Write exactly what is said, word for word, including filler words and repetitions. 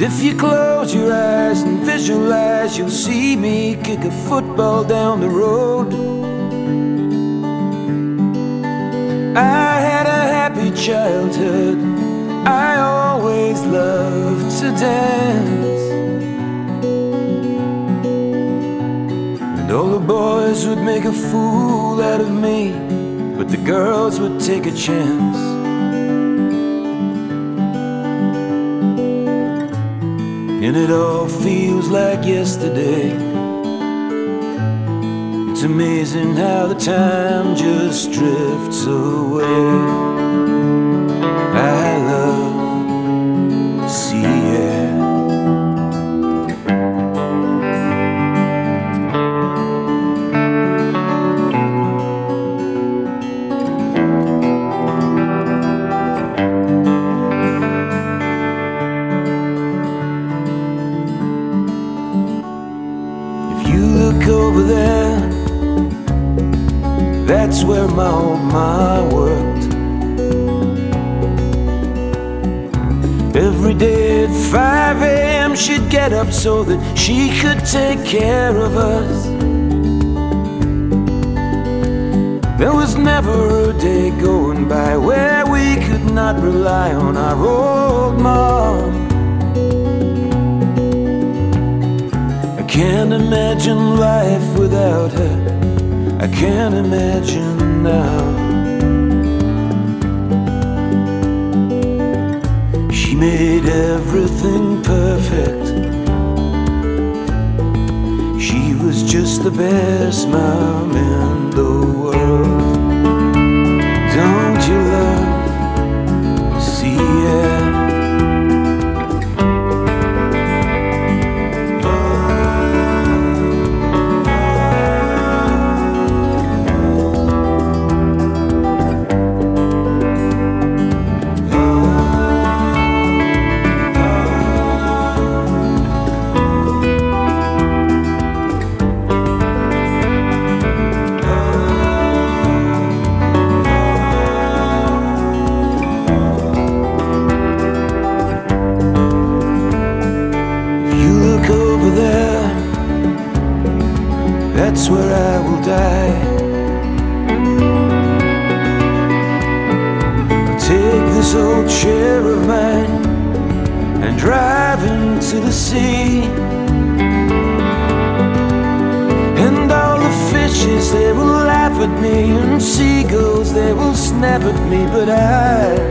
If you close your eyes and visualize, you'll see me kick a football down the road. I had a happy childhood, I always loved to dance. And all the boys would make a fool out of me, but the girls would take a chance. And it all feels like yesterday. It's amazing how the time just drifts away. I love sea air. Over there, that's where my old ma worked. Every day at five a m she'd get up so that she could take care of us. There was never a day going by where we could not rely on our old mom. I can't imagine life without her. I can't imagine now. She made everything perfect. She was just the best mom in the world. Don't you love sea air? That's where I will die. I'll take this old chair of mine and drive into the sea. And all the fishes, they will laugh at me, and seagulls, they will snap at me, but I